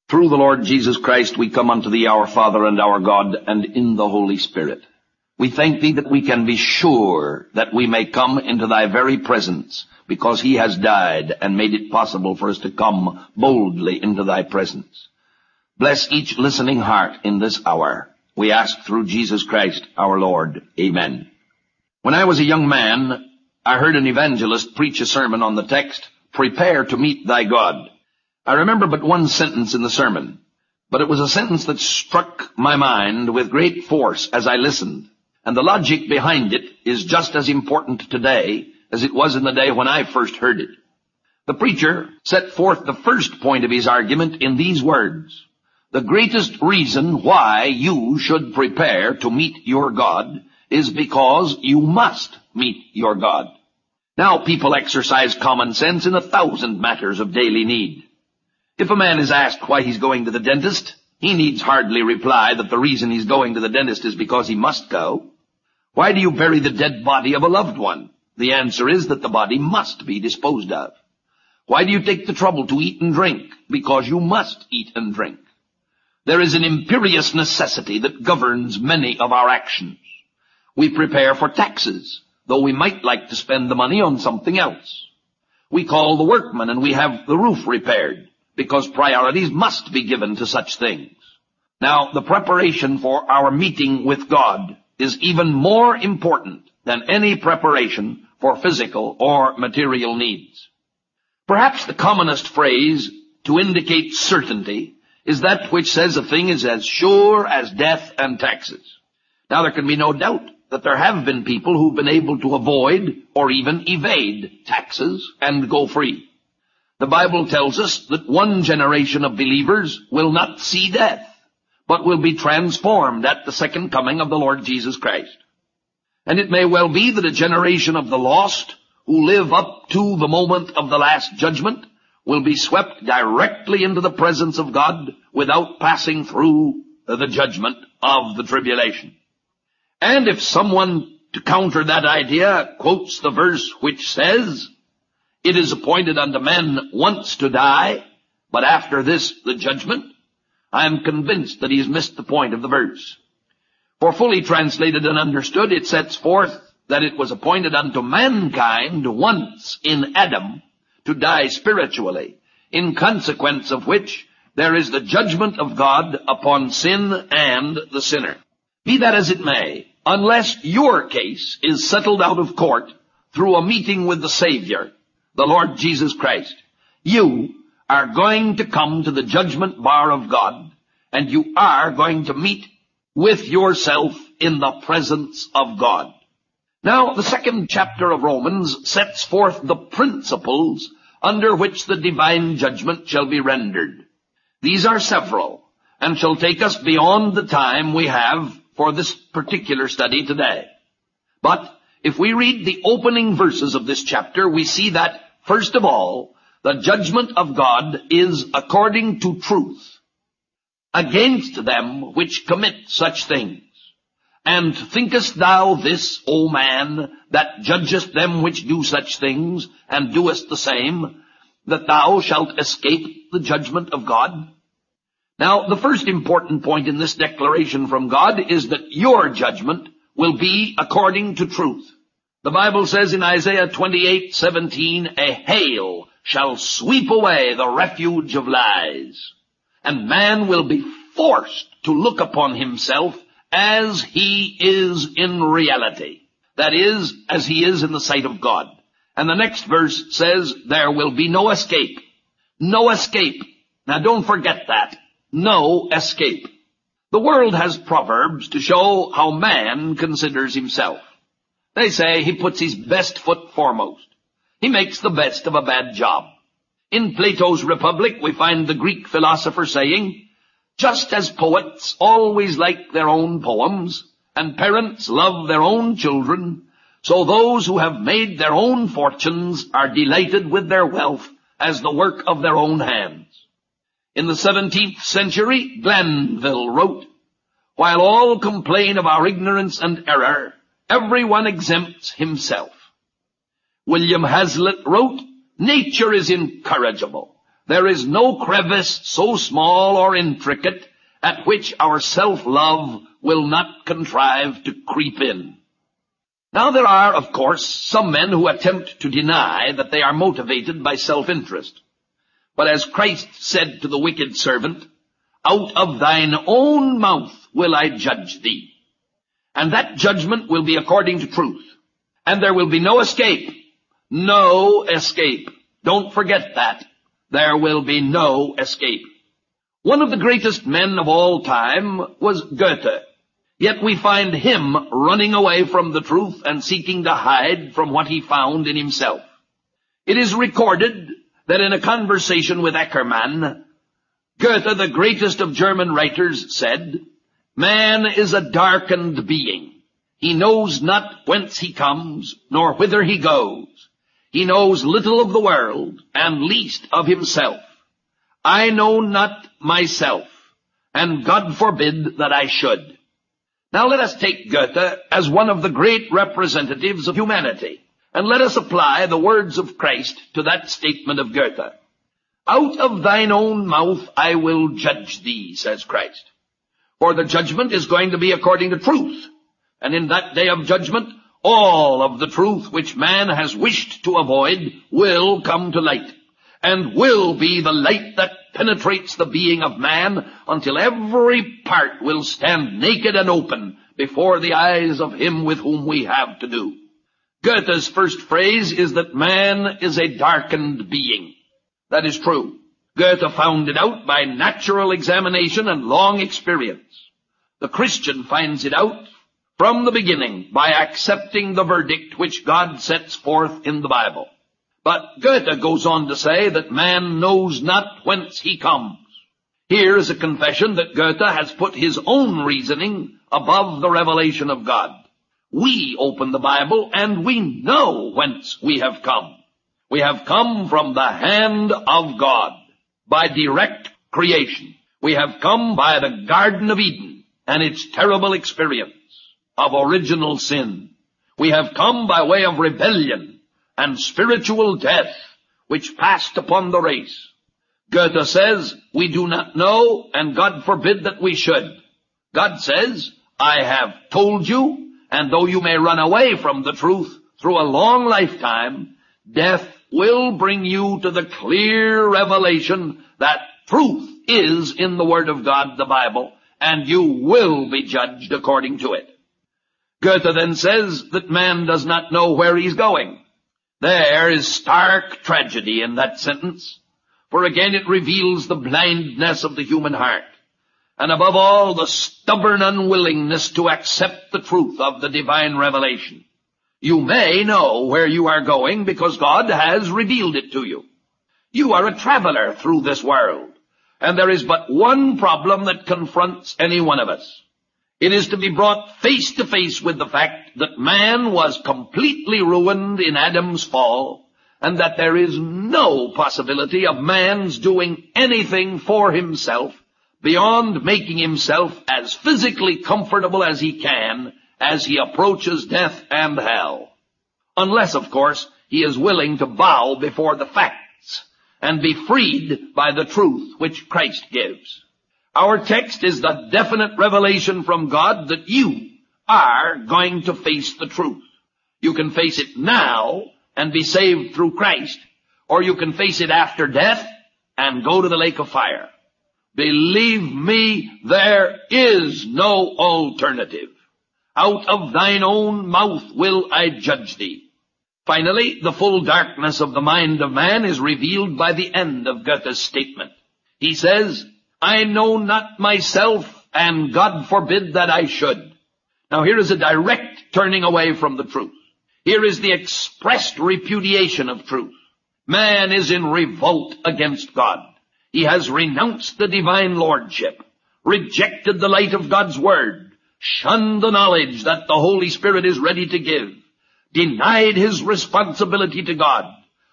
Through the Lord Jesus Christ we come unto thee, our Father and our God, and in the Holy Spirit. We thank thee that we can be sure that we may come into thy very presence, because he has died and made it possible for us to come boldly into thy presence. Bless each listening heart in this hour. We ask through Jesus Christ our Lord. Amen. When I was a young man, I heard an evangelist preach a sermon on the text, "Prepare to meet thy God." I remember but one sentence in the sermon, but it was a sentence that struck my mind with great force as I listened, and the logic behind it is just as important today as it was in the day when I first heard it. The preacher set forth the first point of his argument in these words: the greatest reason why you should prepare to meet your God is because you must meet your God. Now, people exercise common sense in 1,000 matters of daily need. If a man is asked why he's going to the dentist, he needs hardly reply that the reason he's going to the dentist is because he must go. Why do you bury the dead body of a loved one? The answer is that the body must be disposed of. Why do you take the trouble to eat and drink? Because you must eat and drink. There is an imperious necessity that governs many of our actions. We prepare for taxes, though we might like to spend the money on something else. We call the workmen and we have the roof repaired, because priorities must be given to such things. Now, the preparation for our meeting with God is even more important than any preparation for physical or material needs. Perhaps the commonest phrase to indicate certainty is that which says a thing is as sure as death and taxes. Now, there can be no doubt that there have been people who've been able to avoid or even evade taxes and go free. The Bible tells us that one generation of believers will not see death, but will be transformed at the second coming of the Lord Jesus Christ. And it may well be that a generation of the lost, who live up to the moment of the last judgment, will be swept directly into the presence of God without passing through the judgment of the tribulation. And if someone, to counter that idea, quotes the verse which says, "It is appointed unto men once to die, but after this the judgment," I am convinced that he has missed the point of the verse. For fully translated and understood, it sets forth that it was appointed unto mankind once in Adam to die spiritually, in consequence of which there is the judgment of God upon sin and the sinner. Be that as it may, unless your case is settled out of court through a meeting with the Savior, the Lord Jesus Christ, you are going to come to the judgment bar of God, and you are going to meet with yourself in the presence of God. Now, the second chapter of Romans sets forth the principles under which the divine judgment shall be rendered. These are several, and shall take us beyond the time we have for this particular study today. But if we read the opening verses of this chapter, we see that, first of all, the judgment of God is according to truth, against them which commit such things. And thinkest thou this, O man, that judgest them which do such things, and doest the same, that thou shalt escape the judgment of God? Now, the first important point in this declaration from God is that your judgment will be according to truth. The Bible says in Isaiah 28:17, "A hail shall sweep away the refuge of lies, and man will be forced to look upon himself as he is in reality." That is, as he is in the sight of God. And the next verse says, there will be no escape. No escape. Now don't forget that. No escape. The world has proverbs to show how man considers himself. They say he puts his best foot foremost. He makes the best of a bad job. In Plato's Republic, we find the Greek philosopher saying, "Just as poets always like their own poems, and parents love their own children, so those who have made their own fortunes are delighted with their wealth as the work of their own hands." In the 17th century, Glanville wrote, "While all complain of our ignorance and error, everyone exempts himself." William Hazlitt wrote, "Nature is incorrigible, There is no crevice so small or intricate at which our self-love will not contrive to creep in. Now there are, of course, some men who attempt to deny that they are motivated by self-interest. But as Christ said to the wicked servant, "Out of thine own mouth will I judge thee." And that judgment will be according to truth. And there will be no escape. No escape. Don't forget that. There will be no escape. One of the greatest men of all time was Goethe. Yet we find him running away from the truth and seeking to hide from what he found in himself. It is recorded that in a conversation with Eckermann, Goethe, the greatest of German writers, said, "Man is a darkened being. He knows not whence he comes, nor whither he goes. He knows little of the world, and least of himself. I know not myself, and God forbid that I should." Now let us take Goethe as one of the great representatives of humanity, and let us apply the words of Christ to that statement of Goethe. "Out of thine own mouth I will judge thee," says Christ. For the judgment is going to be according to truth, and in that day of judgment, all of the truth which man has wished to avoid will come to light, and will be the light that penetrates the being of man until every part will stand naked and open before the eyes of him with whom we have to do. Goethe's first phrase is that man is a darkened being. That is true. Goethe found it out by natural examination and long experience. The Christian finds it out from the beginning by accepting the verdict which God sets forth in the Bible. But Goethe goes on to say that man knows not whence he comes. Here is a confession that Goethe has put his own reasoning above the revelation of God. We open the Bible and we know whence we have come. We have come from the hand of God by direct creation. We have come by the Garden of Eden and its terrible experience of original sin. We have come by way of rebellion and spiritual death which passed upon the race. Goethe says, we do not know, and God forbid that we should. God says, I have told you, and though you may run away from the truth through a long lifetime, death will bring you to the clear revelation that truth is in the Word of God, the Bible, and you will be judged according to it. Goethe then says that man does not know where he's going. There is stark tragedy in that sentence, for again it reveals the blindness of the human heart, and above all the stubborn unwillingness to accept the truth of the divine revelation. You may know where you are going because God has revealed it to you. You are a traveler through this world, and there is but one problem that confronts any one of us. It is to be brought face to face with the fact that man was completely ruined in Adam's fall, and that there is no possibility of man's doing anything for himself beyond making himself as physically comfortable as he can as he approaches death and hell. Unless, of course, he is willing to bow before the facts and be freed by the truth which Christ gives. Our text is the definite revelation from God that you are going to face the truth. You can face it now and be saved through Christ, or you can face it after death and go to the lake of fire. Believe me, there is no alternative. Out of thine own mouth will I judge thee. Finally, the full darkness of the mind of man is revealed by the end of Goethe's statement. He says, I know not myself, and God forbid that I should. Now here is a direct turning away from the truth. Here is the expressed repudiation of truth. Man is in revolt against God. He has renounced the divine lordship, rejected the light of God's word, shunned the knowledge that the Holy Spirit is ready to give, denied his responsibility to God,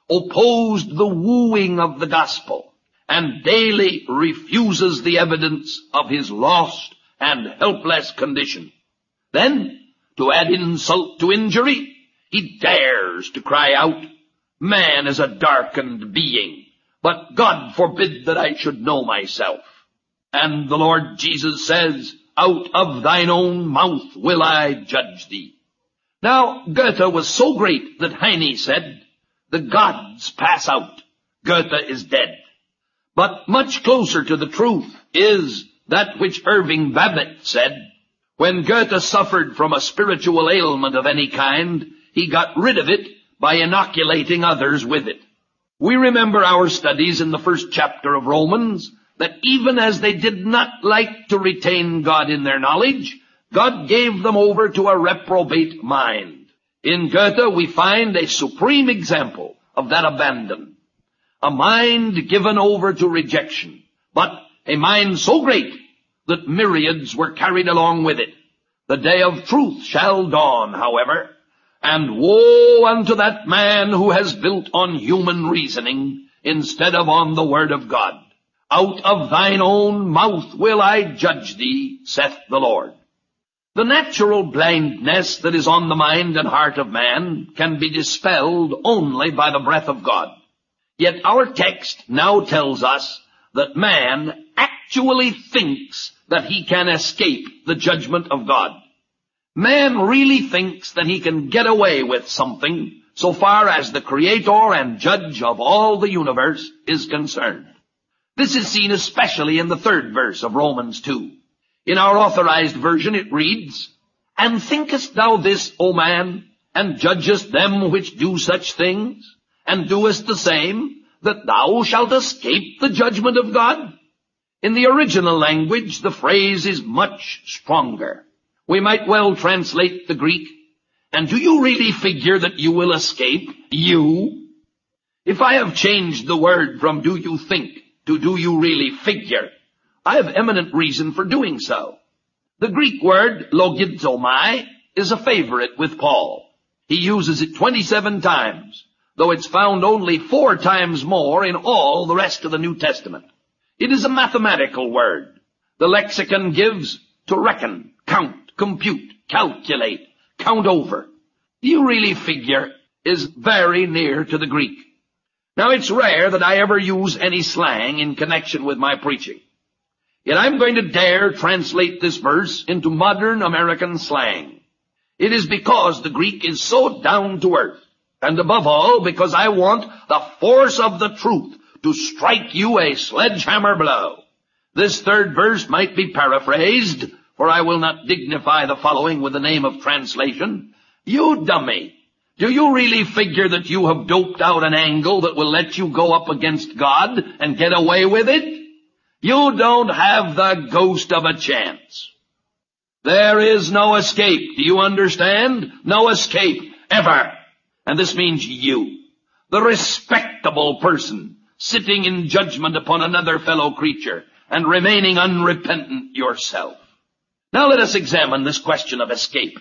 opposed the wooing of the gospel, and daily refuses the evidence of his lost and helpless condition. Then, to add insult to injury, he dares to cry out, man is a darkened being. But God forbid that I should know myself. And the Lord Jesus says, out of thine own mouth will I judge thee. Now, Goethe was so great that Heine said, the gods pass out. Goethe is dead. But much closer to the truth is that which Irving Babbitt said. When Goethe suffered from a spiritual ailment of any kind, he got rid of it by inoculating others with it. We remember our studies in the first chapter of Romans, that even as they did not like to retain God in their knowledge, God gave them over to a reprobate mind. In Goethe we find a supreme example of that abandon. A mind given over to rejection, but a mind so great that myriads were carried along with it. The day of truth shall dawn, however, and woe unto that man who has built on human reasoning instead of on the word of God. Out of thine own mouth will I judge thee, saith the Lord. The natural blindness that is on the mind and heart of man can be dispelled only by the breath of God. Yet our text now tells us that man actually thinks that he can escape the judgment of God. Man really thinks that he can get away with something so far as the creator and judge of all the universe is concerned. This is seen especially in the 3rd verse of Romans 2. In our authorized version it reads, And thinkest thou this, O man, and judgest them which do such things, and doest the same, that thou shalt escape the judgment of God? In the original language, the phrase is much stronger. We might well translate the Greek, and do you really figure that you will escape? You? If I have changed the word from do you think to do you really figure, I have eminent reason for doing so. The Greek word logizomai is a favorite with Paul. He uses it 27 times, though it's found only 4 times more in all the rest of the New Testament. It is a mathematical word. The lexicon gives to reckon, count, compute, calculate, count over. Do you really figure is very near to the Greek. Now, it's rare that I ever use any slang in connection with my preaching. Yet I'm going to dare translate this verse into modern American slang. It is because the Greek is so down to earth, and above all, because I want the force of the truth to strike you a sledgehammer blow. This 3rd verse might be paraphrased, for I will not dignify the following with the name of translation. You dummy! Do you really figure that you have doped out an angle that will let you go up against God and get away with it? You don't have the ghost of a chance. There is no escape. Do you understand? No escape, ever. And this means you, the respectable person, sitting in judgment upon another fellow creature and remaining unrepentant yourself. Now let us examine this question of escape.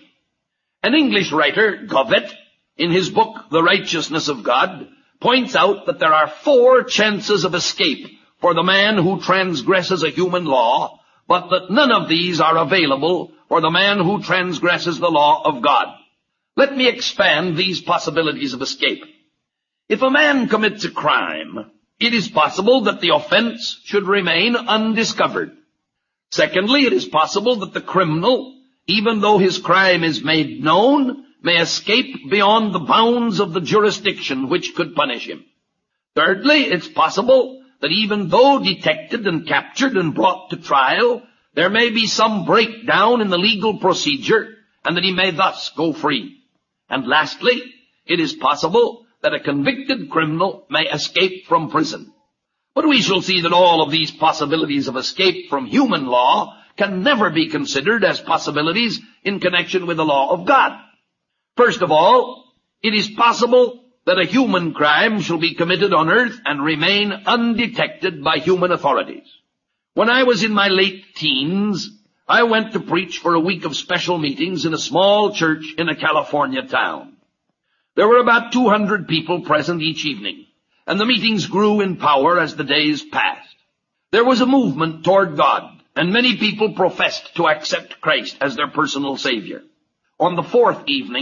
An English writer, Govet, in his book, The Righteousness of God, points out that there are 4 chances of escape for the man who transgresses a human law, but that none of these are available for the man who transgresses the law of God. Let me expand these possibilities of escape. If a man commits a crime, it is possible that the offense should remain undiscovered. Secondly, it is possible that the criminal, even though his crime is made known, may escape beyond the bounds of the jurisdiction which could punish him. Thirdly, it's possible that even though detected and captured and brought to trial, there may be some breakdown in the legal procedure, and that he may thus go free. And lastly, it is possible that a convicted criminal may escape from prison. But we shall see that all of these possibilities of escape from human law can never be considered as possibilities in connection with the law of God. First of all, it is possible that a human crime shall be committed on earth and remain undetected by human authorities. When I was in my late teens, I went to preach for a week of special meetings in a small church in a California town. There were about 200 people present each evening, and the meetings grew in power as the days passed. There was a movement toward God, and many people professed to accept Christ as their personal Savior. On the 4th evening,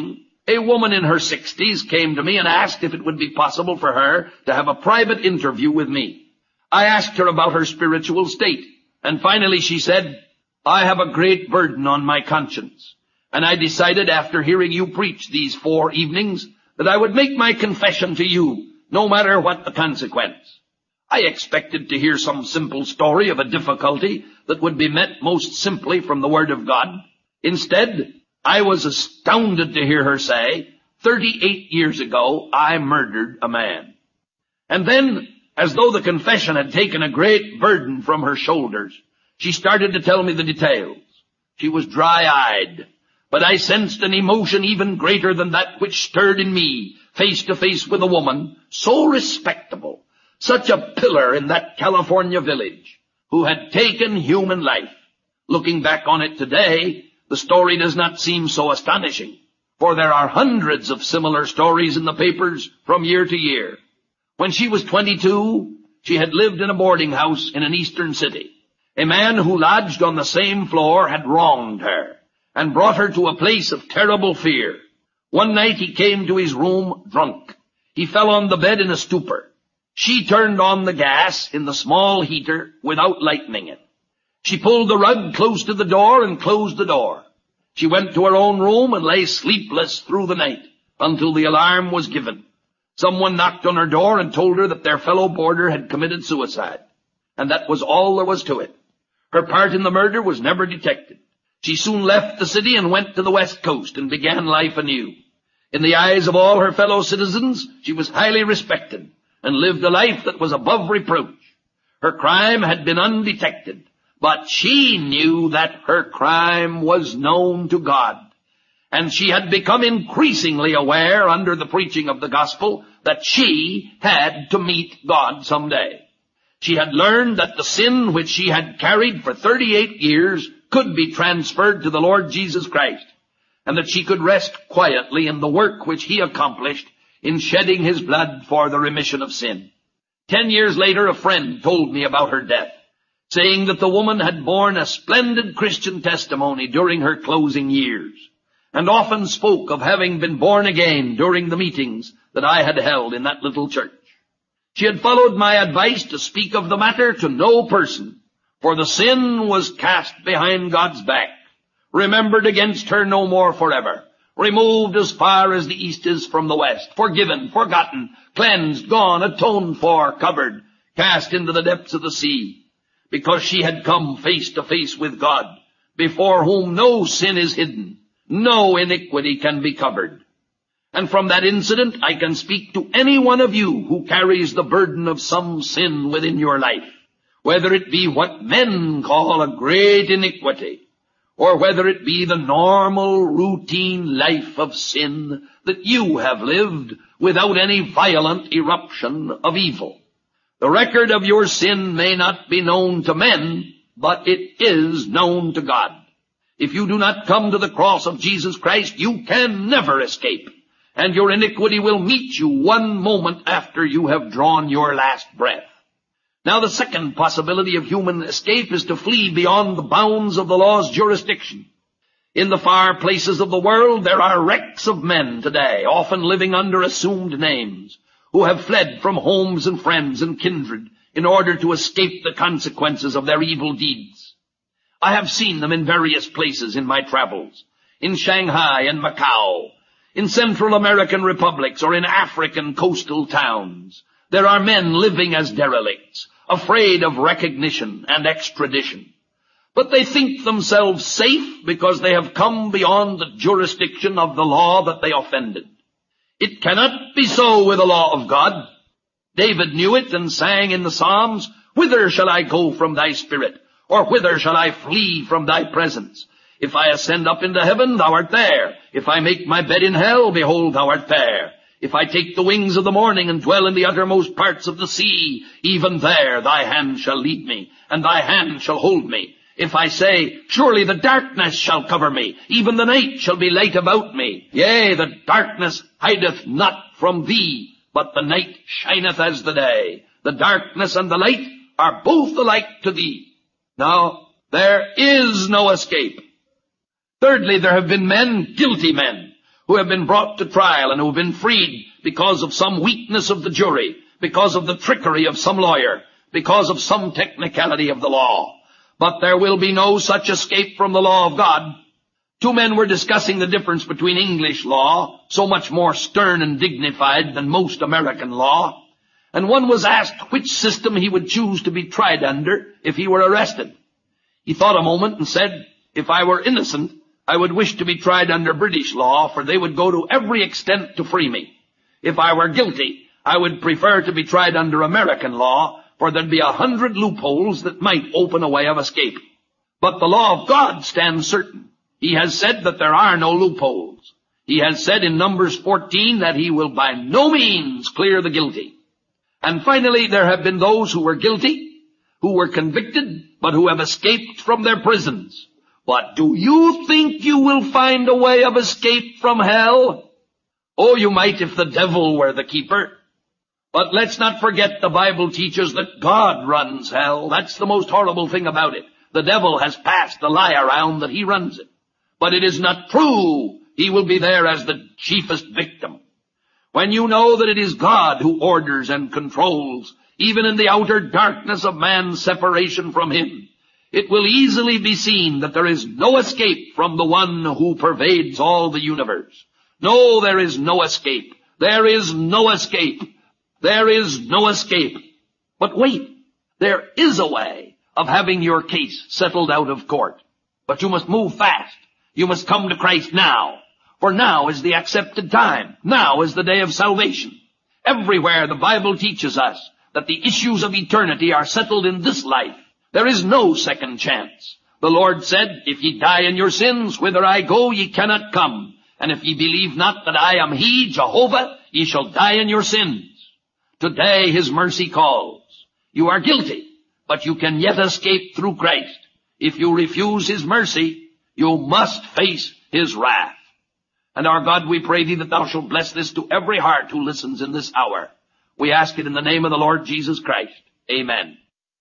A woman in her 60s came to me and asked if it would be possible for her to have a private interview with me. I asked her about her spiritual state, and finally she said, "I have a great burden on my conscience, and I decided after hearing you preach these 4 evenings that I would make my confession to you, no matter what the consequence." I expected to hear some simple story of a difficulty that would be met most simply from the Word of God. Instead, I was astounded to hear her say, 38 years ago, I murdered a man. And then, as though the confession had taken a great burden from her shoulders, she started to tell me the details. She was dry-eyed, but I sensed an emotion even greater than that which stirred in me, face to face with a woman so respectable, such a pillar in that California village, who had taken human life. Looking back on it today, the story does not seem so astonishing, for there are hundreds of similar stories in the papers from year to year. When she was 22, she had lived in a boarding house in an eastern city. A man who lodged on the same floor had wronged her and brought her to a place of terrible fear. One night he came to his room drunk. He fell on the bed in a stupor. She turned on the gas in the small heater without lighting it. She pulled the rug close to the door and closed the door. She went to her own room and lay sleepless through the night until the alarm was given. Someone knocked on her door and told her that their fellow boarder had committed suicide. And that was all there was to it. Her part in the murder was never detected. She soon left the city and went to the West Coast and began life anew. In the eyes of all her fellow citizens, she was highly respected and lived a life that was above reproach. Her crime had been undetected, but she knew that her crime was known to God. And she had become increasingly aware under the preaching of the gospel that she had to meet God someday. She had learned that the sin which she had carried for 38 years could be transferred to the Lord Jesus Christ, and that she could rest quietly in the work which he accomplished in shedding his blood for the remission of sin. 10 years later, a friend told me about her death, saying that the woman had borne a splendid Christian testimony during her closing years, and often spoke of having been born again during the meetings that I had held in that little church. She had followed my advice to speak of the matter to no person, for the sin was cast behind God's back, remembered against her no more forever, removed as far as the east is from the west, forgiven, forgotten, cleansed, gone, atoned for, covered, cast into the depths of the sea, because she had come face to face with God, before whom no sin is hidden, no iniquity can be covered. And from that incident I can speak to any one of you who carries the burden of some sin within your life, whether it be what men call a great iniquity, or whether it be the normal, routine life of sin that you have lived without any violent eruption of evil. The record of your sin may not be known to men, but it is known to God. If you do not come to the cross of Jesus Christ, you can never escape, and your iniquity will meet you one moment after you have drawn your last breath. Now, the second possibility of human escape is to flee beyond the bounds of the law's jurisdiction. In the far places of the world, there are wrecks of men today, often living under assumed names, who have fled from homes and friends and kindred in order to escape the consequences of their evil deeds. I have seen them in various places in my travels, in Shanghai and Macau, in Central American republics, or in African coastal towns. There are men living as derelicts, afraid of recognition and extradition. But they think themselves safe because they have come beyond the jurisdiction of the law that they offended. It cannot be so with the law of God. David knew it and sang in the Psalms, "Whither shall I go from thy spirit? Or whither shall I flee from thy presence? If I ascend up into heaven, thou art there. If I make my bed in hell, behold, thou art there. If I take the wings of the morning and dwell in the uttermost parts of the sea, even there thy hand shall lead me, and thy hand shall hold me. If I say, surely the darkness shall cover me, even the night shall be light about me. Yea, the darkness hideth not from thee, but the night shineth as the day. The darkness and the light are both alike to thee." Now, there is no escape. Thirdly, there have been men, guilty men, who have been brought to trial and who have been freed because of some weakness of the jury, because of the trickery of some lawyer, because of some technicality of the law. But there will be no such escape from the law of God. Two men were discussing the difference between English law, so much more stern and dignified than most American law, and one was asked which system he would choose to be tried under if he were arrested. He thought a moment and said, "If I were innocent, I would wish to be tried under British law, for they would go to every extent to free me. If I were guilty, I would prefer to be tried under American law, for there'd be 100 loopholes that might open a way of escape. But the law of God stands certain. He has said that there are no loopholes. He has said in Numbers 14 that he will by no means clear the guilty. And finally, there have been those who were guilty, who were convicted, but who have escaped from their prisons. But do you think you will find a way of escape from hell? Oh, you might if the devil were the keeper. But let's not forget the Bible teaches that God runs hell. That's the most horrible thing about it. The devil has passed the lie around that he runs it. But it is not true. He will be there as the chiefest victim. When you know that it is God who orders and controls, even in the outer darkness of man's separation from him, it will easily be seen that there is no escape from the one who pervades all the universe. No, there is no escape. There is no escape. There is no escape. But wait, there is a way of having your case settled out of court. But you must move fast. You must come to Christ now. For now is the accepted time. Now is the day of salvation. Everywhere the Bible teaches us that the issues of eternity are settled in this life. There is no second chance. The Lord said, "If ye die in your sins, whither I go, ye cannot come. And if ye believe not that I am He, Jehovah, ye shall die in your sins." Today His mercy calls. You are guilty, but you can yet escape through Christ. If you refuse His mercy, you must face His wrath. And our God, we pray Thee that Thou shalt bless this to every heart who listens in this hour. We ask it in the name of the Lord Jesus Christ. Amen.